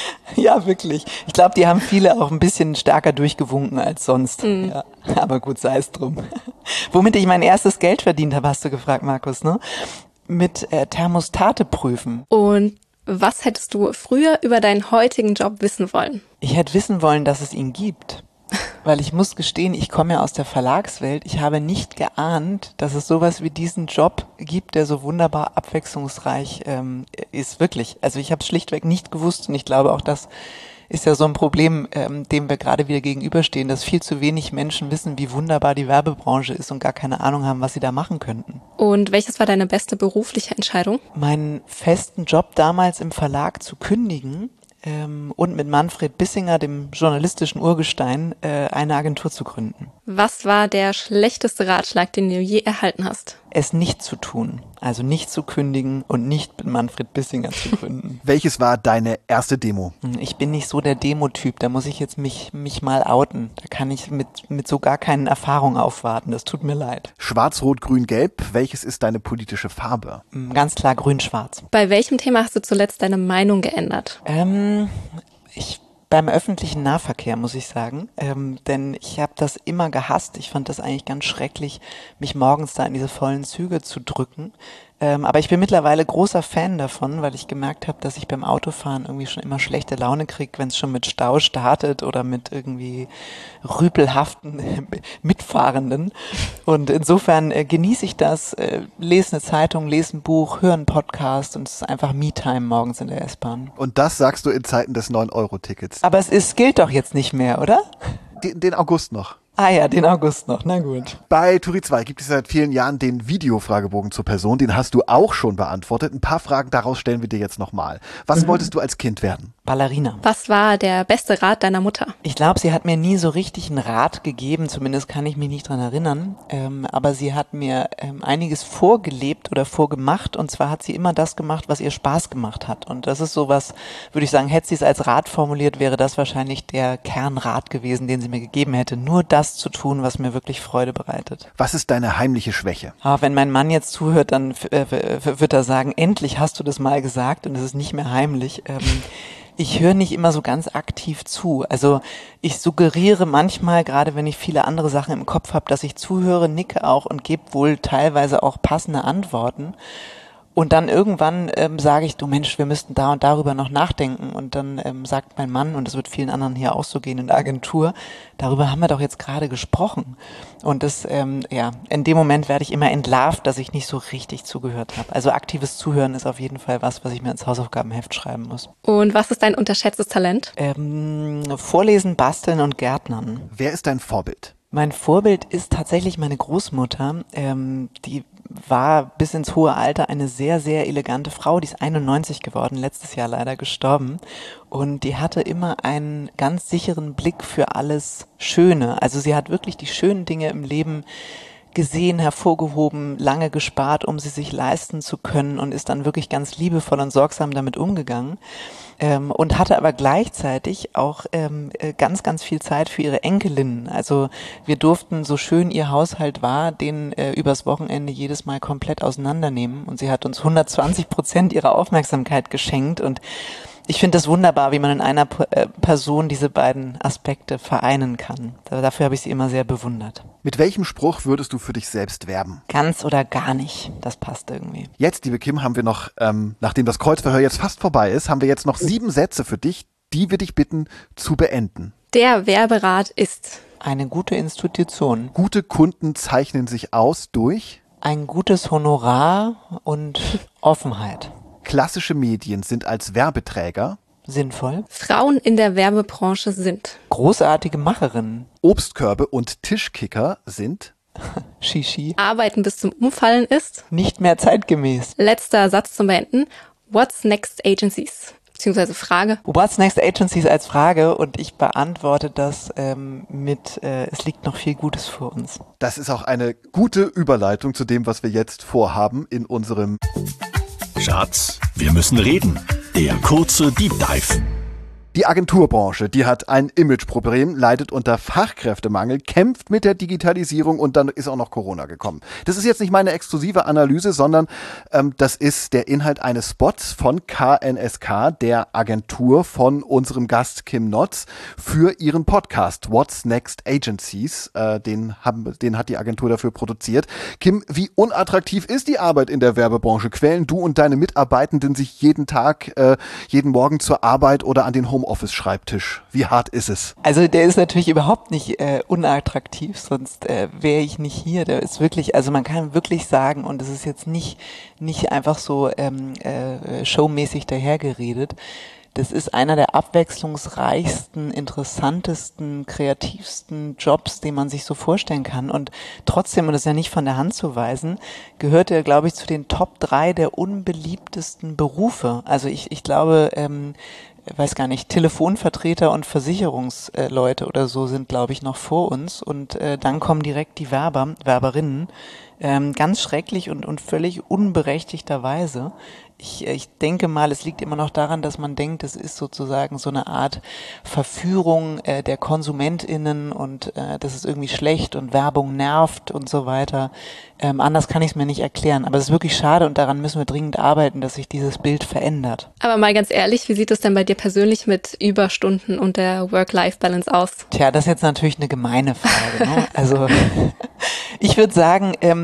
ja, wirklich. Ich glaube, die haben viele auch ein bisschen stärker durchgewunken als sonst. Ja, aber gut, sei es drum. Womit ich mein erstes Geld verdient habe, hast du gefragt, Markus, ne? Mit Thermostate prüfen. Und was hättest du früher über deinen heutigen Job wissen wollen? Ich hätte wissen wollen, dass es ihn gibt. Weil ich muss gestehen, ich komme ja aus der Verlagswelt. Ich habe nicht geahnt, dass es sowas wie diesen Job gibt, der so wunderbar abwechslungsreich ist. Wirklich. Also ich habe es schlichtweg nicht gewusst, und ich glaube auch, das ist ja so ein Problem, dem wir gerade wieder gegenüberstehen, dass viel zu wenig Menschen wissen, wie wunderbar die Werbebranche ist und gar keine Ahnung haben, was sie da machen könnten. Und welches war deine beste berufliche Entscheidung? Meinen festen Job damals im Verlag zu kündigen und mit Manfred Bissinger, dem journalistischen Urgestein, eine Agentur zu gründen. Was war der schlechteste Ratschlag, den du je erhalten hast? Es nicht zu tun, also nicht zu kündigen und nicht mit Manfred Bissinger zu gründen. Welches war deine erste Demo? Ich bin nicht so der Demo-Typ, da muss ich jetzt mich mal outen. Da kann ich mit so gar keinen Erfahrungen aufwarten, das tut mir leid. Schwarz, Rot, Grün, Gelb. Welches ist deine politische Farbe? Ganz klar grün-schwarz. Bei welchem Thema hast du zuletzt deine Meinung geändert? Beim öffentlichen Nahverkehr, muss ich sagen, denn ich habe das immer gehasst. Ich fand das eigentlich ganz schrecklich, mich morgens da in diese vollen Züge zu drücken. Aber ich bin mittlerweile großer Fan davon, weil ich gemerkt habe, dass ich beim Autofahren irgendwie schon immer schlechte Laune kriege, wenn es schon mit Stau startet oder mit irgendwie rüpelhaften Mitfahrenden. Und insofern genieße ich das, lese eine Zeitung, lese ein Buch, höre einen Podcast und es ist einfach Me-Time morgens in der S-Bahn. Und das sagst du in Zeiten des 9-Euro-Tickets. Aber gilt doch jetzt nicht mehr, oder? Den August noch. Ah ja, den August noch, na gut. Bei Turi 2 gibt es seit vielen Jahren den Videofragebogen zur Person. Den hast du auch schon beantwortet. Ein paar Fragen daraus stellen wir dir jetzt nochmal. Was wolltest du als Kind werden? Ballerina. Was war der beste Rat deiner Mutter? Ich glaube, sie hat mir nie so richtig einen Rat gegeben, zumindest kann ich mich nicht dran erinnern. Aber sie hat mir einiges vorgelebt oder vorgemacht. Und zwar hat sie immer das gemacht, was ihr Spaß gemacht hat. Und das ist sowas, würde ich sagen, hätte sie es als Rat formuliert, wäre das wahrscheinlich der Kernrat gewesen, den sie mir gegeben hätte. Nur das zu tun, was mir wirklich Freude bereitet. Was ist deine heimliche Schwäche? Wenn mein Mann jetzt zuhört, dann wird er sagen, endlich hast du das mal gesagt und es ist nicht mehr heimlich. Ich höre nicht immer so ganz aktiv zu. Also ich suggeriere manchmal, gerade wenn ich viele andere Sachen im Kopf habe, dass ich zuhöre, nicke auch und gebe wohl teilweise auch passende Antworten. Und dann irgendwann sage ich, du Mensch, wir müssten da und darüber noch nachdenken. Und dann sagt mein Mann, und das wird vielen anderen hier auch so gehen in der Agentur, darüber haben wir doch jetzt gerade gesprochen. Und das, in dem Moment werde ich immer entlarvt, dass ich nicht so richtig zugehört habe. Also aktives Zuhören ist auf jeden Fall was ich mir ins Hausaufgabenheft schreiben muss. Und was ist dein unterschätztes Talent? Vorlesen, basteln und Gärtnern. Wer ist dein Vorbild? Mein Vorbild ist tatsächlich meine Großmutter, die war bis ins hohe Alter eine sehr, sehr elegante Frau, die ist 91 geworden, letztes Jahr leider gestorben und die hatte immer einen ganz sicheren Blick für alles Schöne, also sie hat wirklich die schönen Dinge im Leben gesehen, hervorgehoben, lange gespart, um sie sich leisten zu können und ist dann wirklich ganz liebevoll und sorgsam damit umgegangen. Und hatte aber gleichzeitig auch ganz, ganz viel Zeit für ihre Enkelinnen. Also wir durften, so schön ihr Haushalt war, den übers Wochenende jedes Mal komplett auseinandernehmen. Und sie hat uns 120% ihrer Aufmerksamkeit geschenkt. Und ich finde das wunderbar, wie man in einer Person diese beiden Aspekte vereinen kann. Dafür habe ich sie immer sehr bewundert. Mit welchem Spruch würdest du für dich selbst werben? Ganz oder gar nicht. Das passt irgendwie. Jetzt, liebe Kim, haben wir noch, nachdem das Kreuzverhör jetzt fast vorbei ist, haben wir jetzt noch 7 Sätze für dich, die wir dich bitten zu beenden. Der Werberat ist eine gute Institution. Gute Kunden zeichnen sich aus durch ein gutes Honorar und Offenheit. Klassische Medien sind als Werbeträger sinnvoll. Frauen in der Werbebranche sind großartige Macherinnen. Obstkörbe und Tischkicker sind Shishi. Arbeiten bis zum Umfallen ist nicht mehr zeitgemäß. Letzter Satz zum Beenden. What's next agencies? Beziehungsweise Frage. What's next agencies als Frage und ich beantworte das mit es liegt noch viel Gutes vor uns. Das ist auch eine gute Überleitung zu dem, was wir jetzt vorhaben in unserem Schatz, wir müssen reden. Der kurze Deep Dive. Die Agenturbranche, die hat ein Imageproblem, leidet unter Fachkräftemangel, kämpft mit der Digitalisierung und dann ist auch noch Corona gekommen. Das ist jetzt nicht meine exklusive Analyse, sondern das ist der Inhalt eines Spots von KNSK, der Agentur von unserem Gast Kim Notz, für ihren Podcast What's Next Agencies. Den hat die Agentur dafür produziert. Kim, wie unattraktiv ist die Arbeit in der Werbebranche? Quälen du und deine Mitarbeitenden sich jeden Tag, jeden Morgen zur Arbeit oder an den Homeoffice-Schreibtisch? Wie hart ist es? Also der ist natürlich überhaupt nicht unattraktiv, sonst wäre ich nicht hier. Der ist wirklich, also man kann wirklich sagen, und es ist jetzt nicht einfach so showmäßig dahergeredet, das ist einer der abwechslungsreichsten, interessantesten, kreativsten Jobs, den man sich so vorstellen kann. Und trotzdem, und das ist ja nicht von der Hand zu weisen, gehört er, glaube ich, zu den Top 3 der unbeliebtesten Berufe. Also ich glaube, weiß gar nicht, Telefonvertreter und Versicherungsleute oder so sind, glaube ich, noch vor uns. Und dann kommen direkt die Werberinnen. Ganz schrecklich und völlig unberechtigterweise. Ich denke mal, es liegt immer noch daran, dass man denkt, es ist sozusagen so eine Art Verführung der KonsumentInnen und das ist irgendwie schlecht und Werbung nervt und so weiter. Anders kann ich es mir nicht erklären. Aber es ist wirklich schade und daran müssen wir dringend arbeiten, dass sich dieses Bild verändert. Aber mal ganz ehrlich, wie sieht es denn bei dir persönlich mit Überstunden und der Work-Life-Balance aus? Tja, das ist jetzt natürlich eine gemeine Frage. Ne? Also ich würde sagen,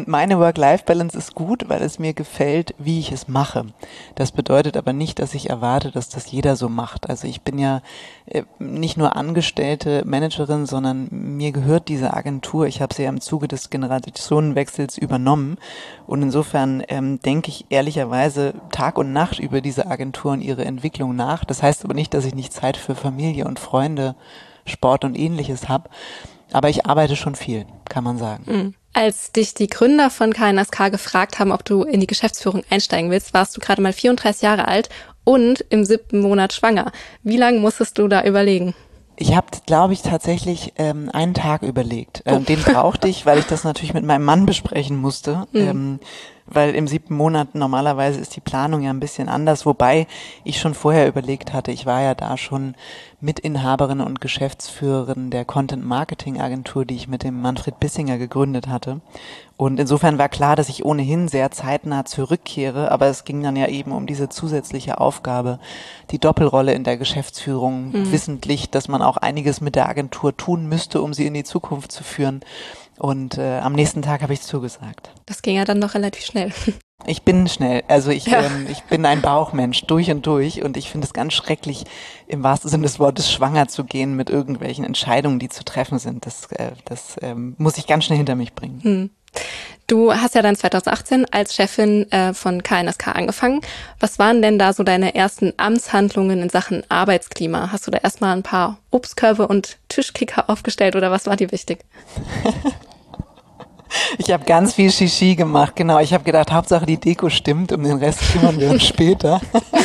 meine Work-Life-Balance ist gut, weil es mir gefällt, wie ich es mache. Das bedeutet aber nicht, dass ich erwarte, dass das jeder so macht. Also ich bin ja nicht nur angestellte Managerin, sondern mir gehört diese Agentur. Ich habe sie ja im Zuge des Generationenwechsels übernommen. Und insofern denke ich ehrlicherweise Tag und Nacht über diese Agentur und ihre Entwicklung nach. Das heißt aber nicht, dass ich nicht Zeit für Familie und Freunde, Sport und Ähnliches habe. Aber ich arbeite schon viel, kann man sagen. Mhm. Als dich die Gründer von KNSK gefragt haben, ob du in die Geschäftsführung einsteigen willst, warst du gerade mal 34 Jahre alt und im 7. Monat schwanger. Wie lange musstest du da überlegen? Ich habe, glaube ich, tatsächlich einen Tag überlegt. Den brauchte ich, weil ich das natürlich mit meinem Mann besprechen musste. Weil im 7. Monat normalerweise ist die Planung ja ein bisschen anders, wobei ich schon vorher überlegt hatte, ich war ja da schon Mitinhaberin und Geschäftsführerin der Content-Marketing-Agentur, die ich mit dem Manfred Bissinger gegründet hatte. Und insofern war klar, dass ich ohnehin sehr zeitnah zurückkehre, aber es ging dann ja eben um diese zusätzliche Aufgabe, die Doppelrolle in der Geschäftsführung, wissentlich, dass man auch einiges mit der Agentur tun müsste, um sie in die Zukunft zu führen. Und am nächsten Tag habe ich zugesagt. Das ging ja dann noch relativ schnell. Ich bin schnell. Also ich bin ein Bauchmensch durch und ich finde es ganz schrecklich, im wahrsten Sinne des Wortes schwanger zu gehen mit irgendwelchen Entscheidungen, die zu treffen sind. Das muss ich ganz schnell hinter mich bringen. Du hast ja dann 2018 als Chefin von KNSK angefangen. Was waren denn da so deine ersten Amtshandlungen in Sachen Arbeitsklima? Hast du da erstmal ein paar Obstkörbe und Tischkicker aufgestellt oder was war dir wichtig? Ich habe ganz viel Shishi gemacht, genau. Ich habe gedacht, Hauptsache die Deko stimmt, um den Rest kümmern wir uns später.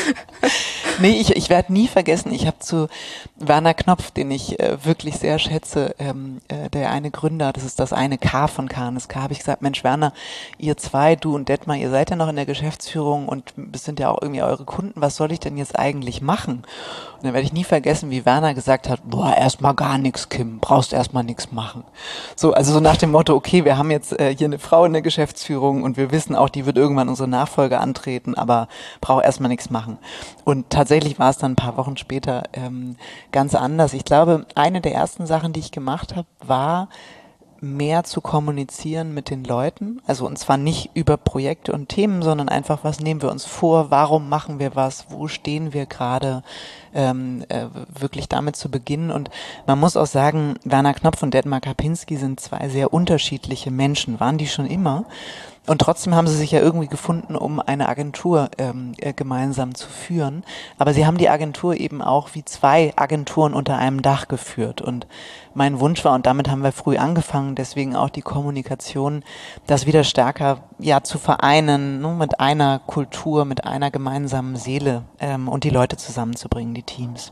Nee, ich werde nie vergessen, ich habe zu Werner Knopf, den ich wirklich sehr schätze, der eine Gründer, das ist das eine K von KNSK, habe ich gesagt, Mensch Werner, ihr zwei, du und Detmar, ihr seid ja noch in der Geschäftsführung und das sind ja auch irgendwie eure Kunden, was soll ich denn jetzt eigentlich machen? Und dann werde ich nie vergessen, wie Werner gesagt hat, boah, erstmal gar nichts, Kim, brauchst erstmal nichts machen. So, also so nach dem Motto, okay, wir haben jetzt hier eine Frau in der Geschäftsführung und wir wissen auch, die wird irgendwann unsere Nachfolge antreten, aber braucht erstmal nichts machen. Und tatsächlich war es dann ein paar Wochen später ganz anders. Ich glaube, eine der ersten Sachen, die ich gemacht habe, war mehr zu kommunizieren mit den Leuten. Also und zwar nicht über Projekte und Themen, sondern einfach, was nehmen wir uns vor, warum machen wir was, wo stehen wir gerade, wirklich damit zu beginnen. Und man muss auch sagen, Werner Knopf und Detmar Karpinski sind zwei sehr unterschiedliche Menschen, waren die schon immer. Und trotzdem haben sie sich ja irgendwie gefunden, um eine Agentur gemeinsam zu führen. Aber sie haben die Agentur eben auch wie zwei Agenturen unter einem Dach geführt. Und mein Wunsch war, und damit haben wir früh angefangen, deswegen auch die Kommunikation, das wieder stärker zu vereinen, ne, mit einer Kultur, mit einer gemeinsamen Seele und die Leute zusammenzubringen, die Teams.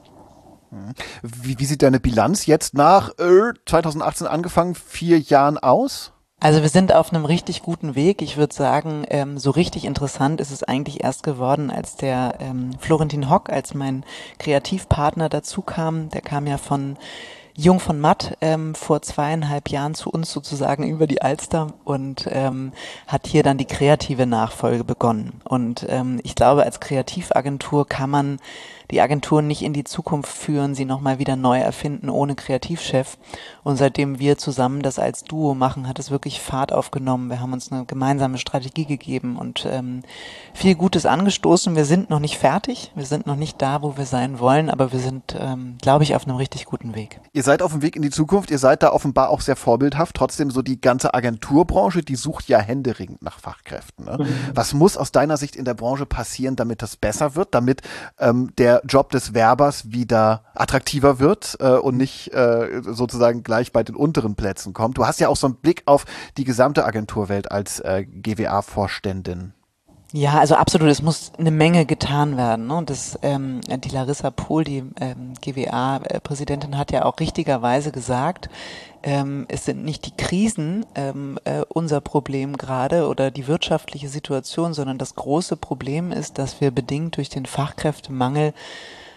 Wie sieht deine Bilanz jetzt nach 2018 angefangen, 4 Jahren aus? Also wir sind auf einem richtig guten Weg. Ich würde sagen, so richtig interessant ist es eigentlich erst geworden, als der Florentin Hock, als mein Kreativpartner dazu kam. Der kam ja von Jung von Matt vor 2,5 Jahren zu uns sozusagen über die Alster und hat hier dann die kreative Nachfolge begonnen. Und ich glaube, als Kreativagentur kann man die Agenturen nicht in die Zukunft führen, sie nochmal wieder neu erfinden ohne Kreativchef. Und seitdem wir zusammen das als Duo machen, hat es wirklich Fahrt aufgenommen. Wir haben uns eine gemeinsame Strategie gegeben und viel Gutes angestoßen. Wir sind noch nicht fertig, wir sind noch nicht da, wo wir sein wollen, aber wir sind, glaube ich, auf einem richtig guten Weg. Ihr seid auf dem Weg in die Zukunft, ihr seid da offenbar auch sehr vorbildhaft. Trotzdem so die ganze Agenturbranche, die sucht ja händeringend nach Fachkräften. Ne? Was muss aus deiner Sicht in der Branche passieren, damit das besser wird, damit der Job des Werbers wieder attraktiver wird und nicht sozusagen gleich bei den unteren Plätzen kommt? Du hast ja auch so einen Blick auf die gesamte Agenturwelt als GWA-Vorständin. Ja, also absolut, es muss eine Menge getan werden. Ne? Das, die Larissa Pohl, die GWA-Präsidentin, hat ja auch richtigerweise gesagt, es sind nicht die Krisen unser Problem gerade oder die wirtschaftliche Situation, sondern das große Problem ist, dass wir bedingt durch den Fachkräftemangel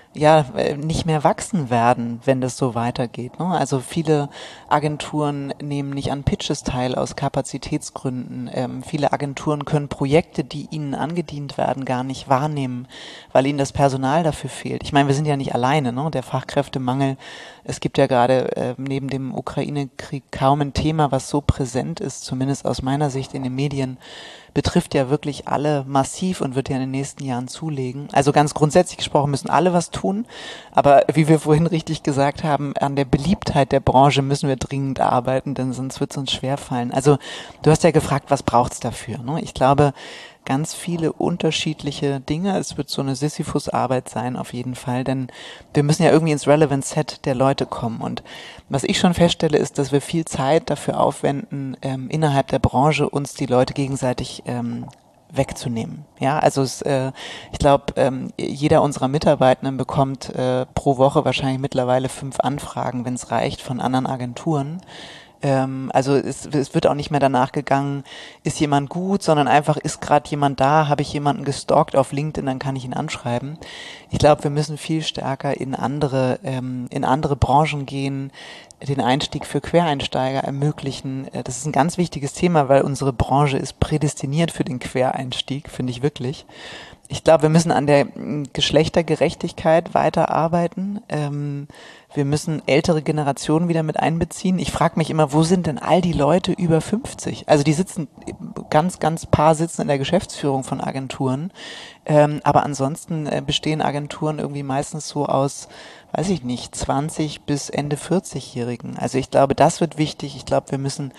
nicht mehr wachsen werden, wenn das so weitergeht. Ne? Also viele Agenturen nehmen nicht an Pitches teil aus Kapazitätsgründen. Viele Agenturen können Projekte, die ihnen angedient werden, gar nicht wahrnehmen, weil ihnen das Personal dafür fehlt. Ich meine, wir sind ja nicht alleine, ne? Der Fachkräftemangel. Es gibt ja gerade neben dem Ukraine-Krieg kaum ein Thema, was so präsent ist, zumindest aus meiner Sicht in den Medien, betrifft ja wirklich alle massiv und wird ja in den nächsten Jahren zulegen. Also ganz grundsätzlich gesprochen müssen alle was tun, aber wie wir vorhin richtig gesagt haben, an der Beliebtheit der Branche müssen wir dringend arbeiten, denn sonst wird es uns schwerfallen. Also du hast ja gefragt, was braucht's dafür? Ne? Ich glaube, ganz viele unterschiedliche Dinge. Es wird so eine Sisyphus-Arbeit sein auf jeden Fall, denn wir müssen ja irgendwie ins Relevant Set der Leute kommen. Und was ich schon feststelle, ist, dass wir viel Zeit dafür aufwenden, innerhalb der Branche uns die Leute gegenseitig wegzunehmen. Ja, also ich glaube, jeder unserer Mitarbeitenden bekommt pro Woche wahrscheinlich mittlerweile 5 Anfragen, wenn es reicht, von anderen Agenturen. Also es wird auch nicht mehr danach gegangen, ist jemand gut, sondern einfach, ist gerade jemand da, habe ich jemanden gestalkt auf LinkedIn, dann kann ich ihn anschreiben. Ich glaube, wir müssen viel stärker in andere Branchen gehen, den Einstieg für Quereinsteiger ermöglichen. Das ist ein ganz wichtiges Thema, weil unsere Branche ist prädestiniert für den Quereinstieg, finde ich wirklich. Ich glaube, wir müssen an der Geschlechtergerechtigkeit weiterarbeiten. Wir müssen ältere Generationen wieder mit einbeziehen. Ich frage mich immer, wo sind denn all die Leute über 50? Also die sitzen, ganz paar sitzen in der Geschäftsführung von Agenturen. Aber ansonsten bestehen Agenturen irgendwie meistens so aus, weiß ich nicht, 20 bis Ende 40-Jährigen. Also ich glaube, das wird wichtig. Ich glaube, wir müssen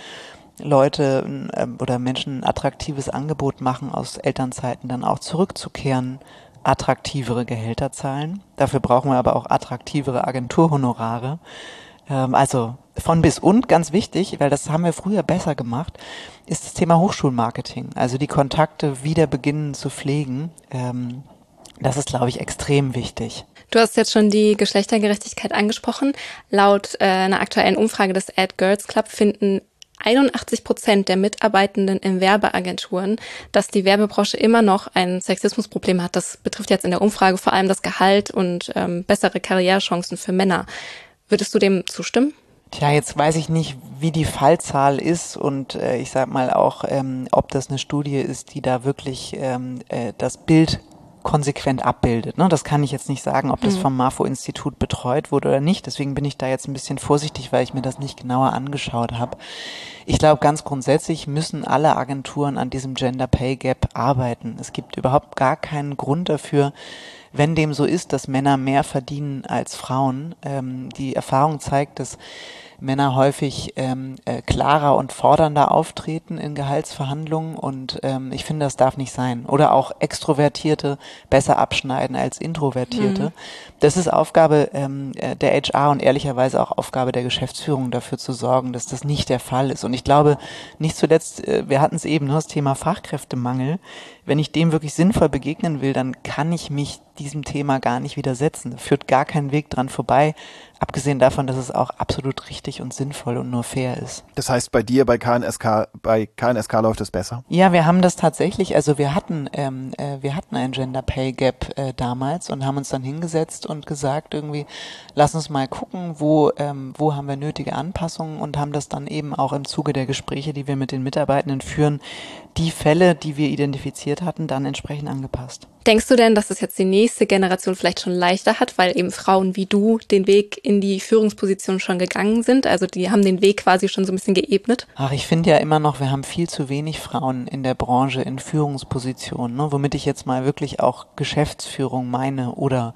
Leute oder Menschen ein attraktives Angebot machen, aus Elternzeiten dann auch zurückzukehren, attraktivere Gehälter zahlen. Dafür brauchen wir aber auch attraktivere Agenturhonorare. Also von bis und, ganz wichtig, weil das haben wir früher besser gemacht, ist das Thema Hochschulmarketing. Also die Kontakte wieder beginnen zu pflegen. Das ist, glaube ich, extrem wichtig. Du hast jetzt schon die Geschlechtergerechtigkeit angesprochen. Laut einer aktuellen Umfrage des Ad Girls Club finden 81% der Mitarbeitenden in Werbeagenturen, dass die Werbebranche immer noch ein Sexismusproblem hat. Das betrifft jetzt in der Umfrage vor allem das Gehalt und bessere Karrierechancen für Männer. Würdest du dem zustimmen? Tja, jetzt weiß ich nicht, wie die Fallzahl ist und ich sag mal auch, ob das eine Studie ist, die da wirklich das Bild konsequent abbildet. Ne? Das kann ich jetzt nicht sagen, ob das vom MAFO-Institut betreut wurde oder nicht. Deswegen bin ich da jetzt ein bisschen vorsichtig, weil ich mir das nicht genauer angeschaut habe. Ich glaube, ganz grundsätzlich müssen alle Agenturen an diesem Gender Pay Gap arbeiten. Es gibt überhaupt gar keinen Grund dafür, wenn dem so ist, dass Männer mehr verdienen als Frauen. Die Erfahrung zeigt, dass Männer häufig klarer und fordernder auftreten in Gehaltsverhandlungen und ich finde, das darf nicht sein. Oder auch Extrovertierte besser abschneiden als Introvertierte. Das ist Aufgabe der HR und ehrlicherweise auch Aufgabe der Geschäftsführung, dafür zu sorgen, dass das nicht der Fall ist. Und ich glaube, nicht zuletzt, wir hatten es eben, das Thema Fachkräftemangel. Wenn ich dem wirklich sinnvoll begegnen will, dann kann ich mich diesem Thema gar nicht widersetzen. Da führt gar kein Weg dran vorbei, abgesehen davon, dass es auch absolut richtig und sinnvoll und nur fair ist. Das heißt, bei dir, bei KNSK läuft es besser? Ja, wir haben das tatsächlich, also wir hatten ein Gender Pay Gap damals und haben uns dann hingesetzt und gesagt irgendwie, lass uns mal gucken, wo haben wir nötige Anpassungen und haben das dann eben auch im Zuge der Gespräche, die wir mit den Mitarbeitenden führen, die Fälle, die wir identifiziert hatten, dann entsprechend angepasst. Denkst du denn, dass es jetzt die nächste Generation vielleicht schon leichter hat, weil eben Frauen wie du den Weg in die Führungsposition schon gegangen sind? Also die haben den Weg quasi schon so ein bisschen geebnet? Ach, ich finde ja immer noch, wir haben viel zu wenig Frauen in der Branche in Führungspositionen, ne? Womit ich jetzt mal wirklich auch Geschäftsführung meine oder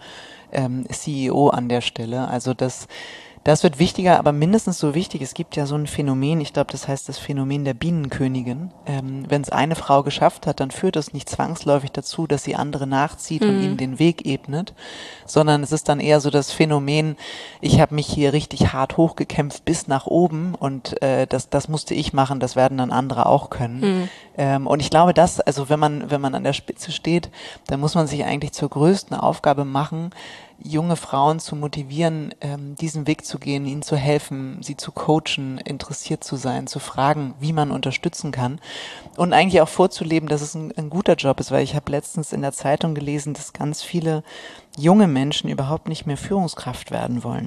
CEO an der Stelle. Also das wird wichtiger, aber mindestens so wichtig. Es gibt ja so ein Phänomen, ich glaube, das heißt das Phänomen der Bienenkönigin. Wenn es eine Frau geschafft hat, dann führt das nicht zwangsläufig dazu, dass sie andere nachzieht und ihnen den Weg ebnet, sondern es ist dann eher so das Phänomen, ich habe mich hier richtig hart hochgekämpft bis nach oben und das musste ich machen, das werden dann andere auch können. Und ich glaube, also wenn man an der Spitze steht, dann muss man sich eigentlich zur größten Aufgabe machen, junge Frauen zu motivieren, diesen Weg zu gehen, ihnen zu helfen, sie zu coachen, interessiert zu sein, zu fragen, wie man unterstützen kann und eigentlich auch vorzuleben, dass es ein guter Job ist, weil ich habe letztens in der Zeitung gelesen, dass ganz viele junge Menschen überhaupt nicht mehr Führungskraft werden wollen.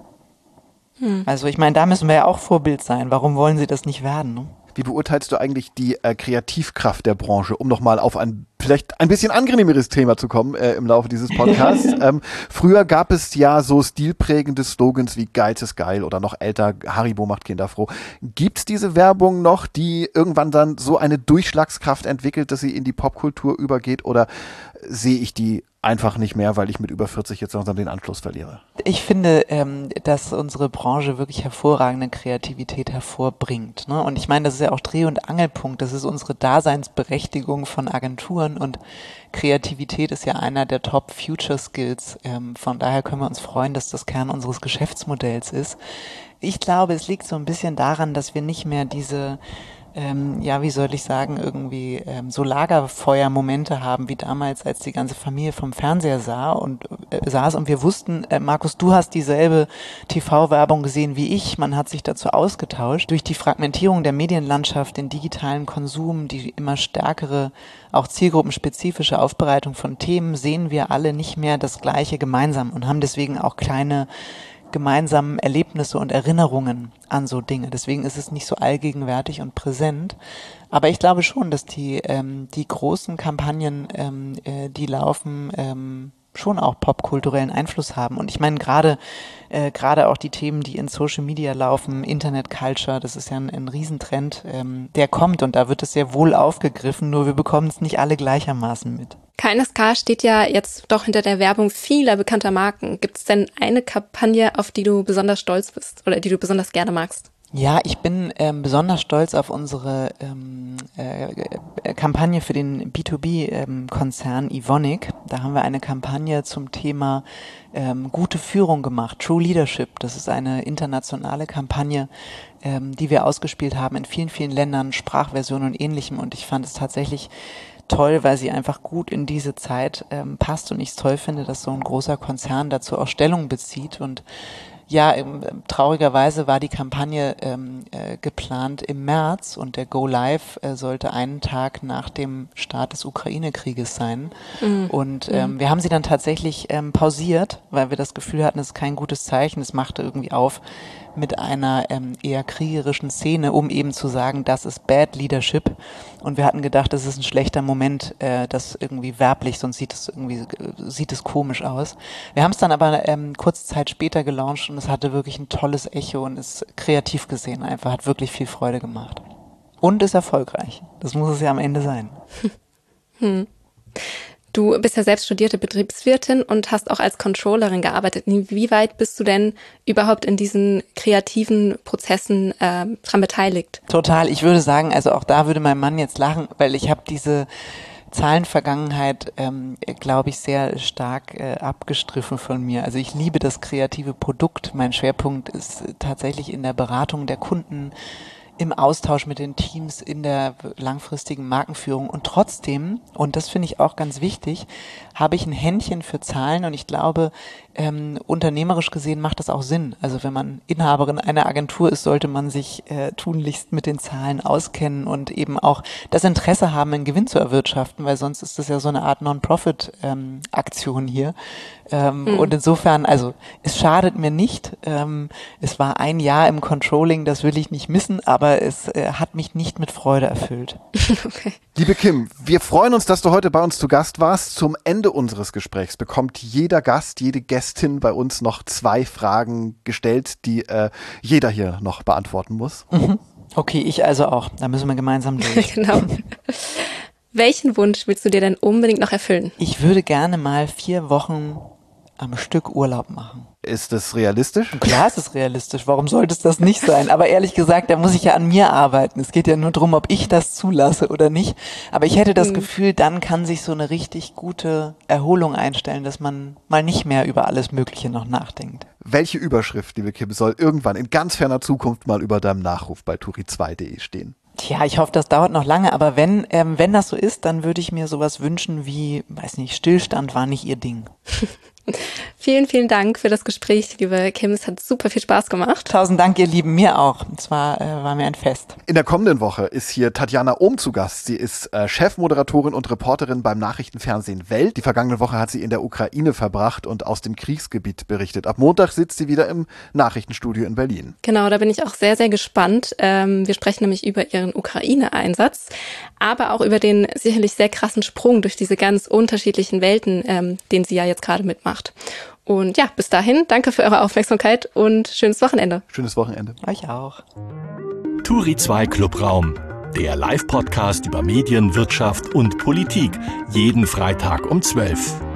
Also ich meine, da müssen wir ja auch Vorbild sein. Warum wollen sie das nicht werden? Ne? Wie beurteilst du eigentlich die Kreativkraft der Branche, um nochmal auf ein vielleicht ein bisschen angenehmeres Thema zu kommen im Laufe dieses Podcasts? Früher gab es ja so stilprägende Slogans wie Geiz ist geil oder noch älter, Haribo macht Kinder froh. Gibt's diese Werbung noch, die irgendwann dann so eine Durchschlagskraft entwickelt, dass sie in die Popkultur übergeht, oder sehe ich die einfach nicht mehr, weil ich mit über 40 jetzt langsam den Anschluss verliere? Ich finde, dass unsere Branche wirklich hervorragende Kreativität hervorbringt. Ne? Und ich meine, das ist ja auch Dreh- und Angelpunkt. Das ist unsere Daseinsberechtigung von Agenturen und Kreativität ist ja einer der Top-Future-Skills. Von daher können wir uns freuen, dass das Kern unseres Geschäftsmodells ist. Ich glaube, es liegt so ein bisschen daran, dass wir nicht mehr diese wie soll ich sagen, irgendwie so Lagerfeuermomente haben wie damals, als die ganze Familie vom Fernseher saß und wir wussten, Markus, du hast dieselbe TV-Werbung gesehen wie ich, man hat sich dazu ausgetauscht. Durch die Fragmentierung der Medienlandschaft, den digitalen Konsum, die immer stärkere, auch zielgruppenspezifische Aufbereitung von Themen, sehen wir alle nicht mehr das Gleiche gemeinsam und haben deswegen auch kleine gemeinsamen Erlebnisse und Erinnerungen an so Dinge. Deswegen ist es nicht so allgegenwärtig und präsent. Aber ich glaube schon, dass die großen Kampagnen, die laufen, schon auch popkulturellen Einfluss haben. Und ich meine, gerade auch die Themen, die in Social Media laufen, Internet Culture, das ist ja ein Riesentrend, der kommt und da wird es sehr wohl aufgegriffen, nur wir bekommen es nicht alle gleichermaßen mit. KNSK steht ja jetzt doch hinter der Werbung vieler bekannter Marken. Gibt es denn eine Kampagne, auf die du besonders stolz bist oder die du besonders gerne magst? Ja, ich bin besonders stolz auf unsere Kampagne für den B2B-Konzern Evonik. Da haben wir eine Kampagne zum Thema gute Führung gemacht, True Leadership. Das ist eine internationale Kampagne, die wir ausgespielt haben in vielen, vielen Ländern, Sprachversionen und Ähnlichem. Und ich fand es tatsächlich toll, weil sie einfach gut in diese Zeit passt und ich es toll finde, dass so ein großer Konzern dazu auch Stellung bezieht. Und ja, traurigerweise war die Kampagne geplant im März und der Go Live sollte einen Tag nach dem Start des Ukraine-Krieges sein. Und wir haben sie dann tatsächlich pausiert, weil wir das Gefühl hatten, es ist kein gutes Zeichen. Es machte irgendwie auf mit einer eher kriegerischen Szene, um eben zu sagen, das ist Bad Leadership. Und wir hatten gedacht, das ist ein schlechter Moment, das irgendwie werblich, sonst sieht es komisch aus. Wir haben es dann aber kurze Zeit später gelauncht und es hatte wirklich ein tolles Echo und ist kreativ gesehen einfach, hat wirklich viel Freude gemacht. Und ist erfolgreich. Das muss es ja am Ende sein. Du bist ja selbst studierte Betriebswirtin und hast auch als Controllerin gearbeitet. Inwieweit bist du denn überhaupt in diesen kreativen Prozessen dran beteiligt? Total. Ich würde sagen, also auch da würde mein Mann jetzt lachen, weil ich habe diese Zahlenvergangenheit, glaube ich, sehr stark abgestriffen von mir. Also ich liebe das kreative Produkt. Mein Schwerpunkt ist tatsächlich in der Beratung der Kunden, im Austausch mit den Teams, in der langfristigen Markenführung. Und trotzdem, und das finde ich auch ganz wichtig, habe ich ein Händchen für Zahlen und ich glaube, unternehmerisch gesehen macht das auch Sinn. Also wenn man Inhaberin einer Agentur ist, sollte man sich tunlichst mit den Zahlen auskennen und eben auch das Interesse haben, einen Gewinn zu erwirtschaften, weil sonst ist das ja so eine Art Non-Profit-Aktion hier. Und insofern, also es schadet mir nicht. Es war ein Jahr im Controlling, das will ich nicht missen, aber es hat mich nicht mit Freude erfüllt. Okay. Liebe Kim, wir freuen uns, dass du heute bei uns zu Gast warst. Zum Ende unseres Gesprächs bekommt jeder Gast, jede Gästin bei uns noch 2 Fragen gestellt, die jeder hier noch beantworten muss. Okay, ich also auch. Da müssen wir gemeinsam durch. Genau. Welchen Wunsch willst du dir denn unbedingt noch erfüllen? Ich würde gerne mal 4 Wochen am Stück Urlaub machen. Ist das realistisch? Klar ist es realistisch. Warum sollte es das nicht sein? Aber ehrlich gesagt, da muss ich ja an mir arbeiten. Es geht ja nur darum, ob ich das zulasse oder nicht. Aber ich hätte das Gefühl, dann kann sich so eine richtig gute Erholung einstellen, dass man mal nicht mehr über alles Mögliche noch nachdenkt. Welche Überschrift, liebe Kim, soll irgendwann in ganz ferner Zukunft mal über deinem Nachruf bei turi2.de stehen? Tja, ich hoffe, das dauert noch lange, aber wenn das so ist, dann würde ich mir sowas wünschen wie, weiß nicht, Stillstand war nicht ihr Ding. Vielen, vielen Dank für das Gespräch, liebe Kim. Es hat super viel Spaß gemacht. 1000 Dank, ihr Lieben, mir auch. Es war mir ein Fest. In der kommenden Woche ist hier Tatjana Ohm zu Gast. Sie ist Chefmoderatorin und Reporterin beim Nachrichtenfernsehen Welt. Die vergangene Woche hat sie in der Ukraine verbracht und aus dem Kriegsgebiet berichtet. Ab Montag sitzt sie wieder im Nachrichtenstudio in Berlin. Genau, da bin ich auch sehr, sehr gespannt. Wir sprechen nämlich über ihren Ukraine-Einsatz, aber auch über den sicherlich sehr krassen Sprung durch diese ganz unterschiedlichen Welten, den sie ja jetzt gerade mitmacht. Und ja, bis dahin, danke für eure Aufmerksamkeit und schönes Wochenende. Schönes Wochenende. Euch auch. Turi 2 Clubraum, der Live-Podcast über Medien, Wirtschaft und Politik. Jeden Freitag um 12.